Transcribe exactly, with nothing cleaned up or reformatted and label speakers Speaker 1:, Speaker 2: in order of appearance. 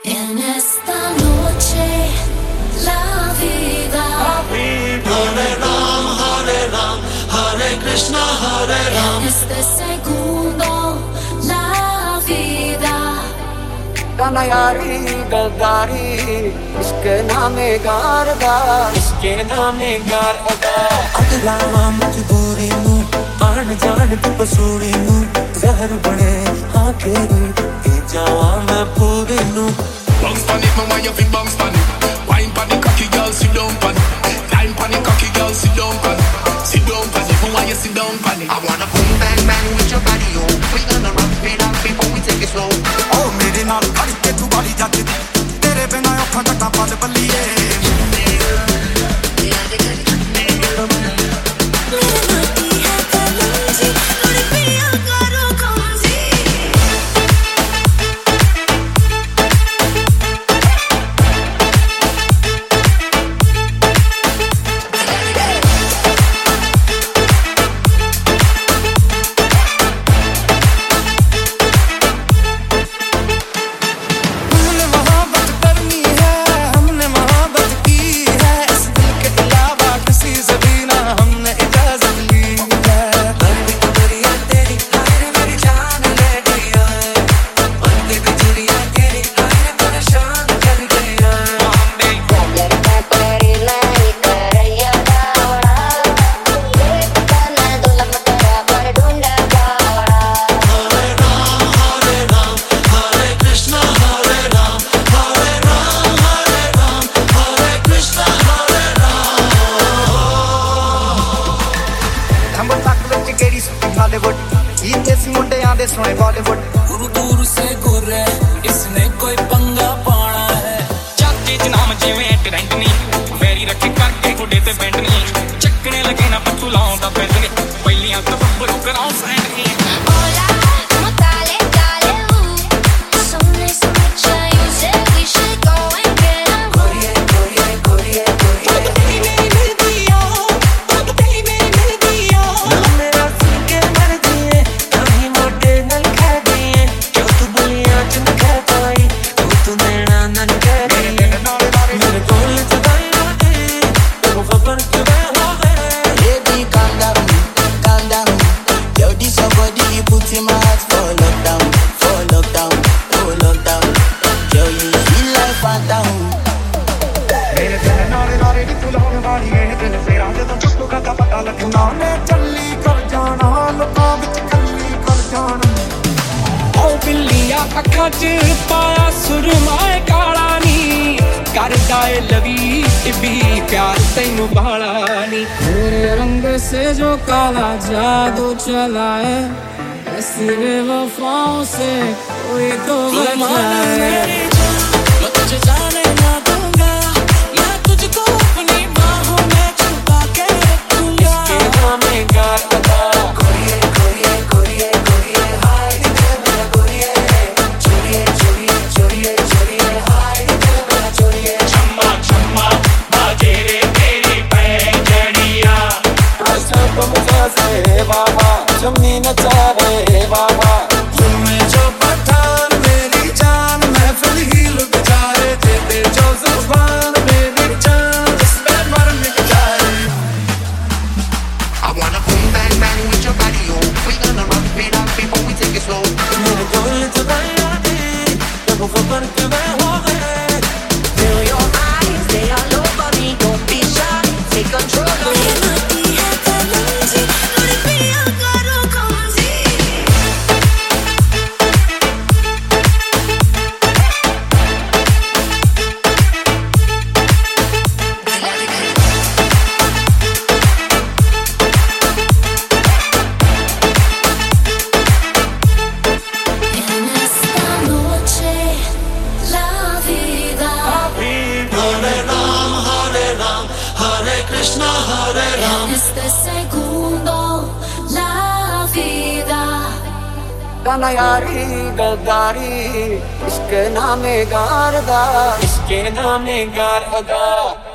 Speaker 1: En esta noche la vida.
Speaker 2: Hare Ram, Hare Ram, Hare Krishna, Hare Ram.
Speaker 1: En este segundo la vida.
Speaker 3: कन्हैयारी गद्दारी इसके नामे गारदा इसके नामे गारदा
Speaker 2: अगलावा मजबूरी नू आन जान की पसूरी नू जहर बने हाँ तेरी ए जावा मैं पूरी नू
Speaker 4: Bounce pon it, me want you fi bounce pon it. Wine pon it, cocky girl, sit down pon it. Climb pon it, cocky girl, sit down pon it. Sit down pon it, me want you sit down pon it. I wanna boom bang bang with your body, oh. We gonna rock it up before we take it slow.
Speaker 5: Oh, मेरे नाल खड़ी के तू बाली जੱਜ तेरे बिना अखां तक पल बल्लीए
Speaker 3: सोने बॉलीवुड
Speaker 6: दूर दूर से गोरे इसने कोई पंगा पाना है चाची जनाम जिवें ट्रेंड नहीं वेरी रखे करके गुडे ते बैंड नहीं चक्कने लगे ना पत्तू लाਉਂਦਾ बैंड नहीं पहलियां तो बब्बरू कराऊं सैंड नहीं
Speaker 1: Hola, ¿cómo dale, dale, uh Someday, someday, try you said we should go and get a
Speaker 3: कोरिए कोरिए कोरिए कोरिए तेरी मेरी मिल दिया अब तेरी मेरी मिल दिया ना मेरा सुन के मर दिए कभी मोटे नल खा दिए क्यों तू बोलियां चुन खा पाई तू तू नैना नल खा दिए मेरे कोल जुदाई होती तेरे खबर क्यों हो गए
Speaker 7: Baby, calm down, calm down. Yo, this your body, you put in my heart for lockdown, for lockdown, for lockdown. Yo, you feel like phantom.
Speaker 5: मेरे दिल नारे नारे नी बुलाने वाली है दिल तेरा जदों चुप करदा पता लगना ने चल्ली कर जाना लोकां विच कल्ली कर जाना
Speaker 6: ओ बिल्लिया अखां च पाया सुरमाए काला नी करदा ए लवी टिब्बी प्यार तैनू बाला नी तेरे रंग से जो काला जादू चला है ऐसी बेवफाओं से कोई तो बचाए मैं तुझे जाने ना दूंगा मैं तुझको अपनी बाहों में छुपा के रखूंगा
Speaker 3: इसके नामे गारदा कोरिए कोरिए कोरिए कोरिए हाय दिल मेरा कोरिए चोरिए चोरिए चोरिए चोरिए हाय दिल मेरा चोरिए
Speaker 6: छम्मा छम्मा बाजे रे तेरी पैजड़िया
Speaker 3: सब मुझे से बाबा जमी नचा रे बाबा
Speaker 5: तुम्हें जो पठान मेरी जान महफिल ही लुट जाए दे दे जो जुबान मेरी जान जिसमें मर मिट जाए
Speaker 4: I wanna boom bang bang with your body, oh. We gonna rock it up before we take it slow.
Speaker 3: मेरे कोल जुदाई होती तेरे खबर क्यों हो गए
Speaker 7: Feel your eyes, they all over me. Don't be shy, take control of me.
Speaker 1: En esta noche la vida.
Speaker 2: Hare Ram, Hare Ram, Hare Krishna, Hare Ram.
Speaker 1: En este segundo la vida.
Speaker 3: कन्हैयारी गद्दारी इसके नामे गारदा इसके नामे गारदा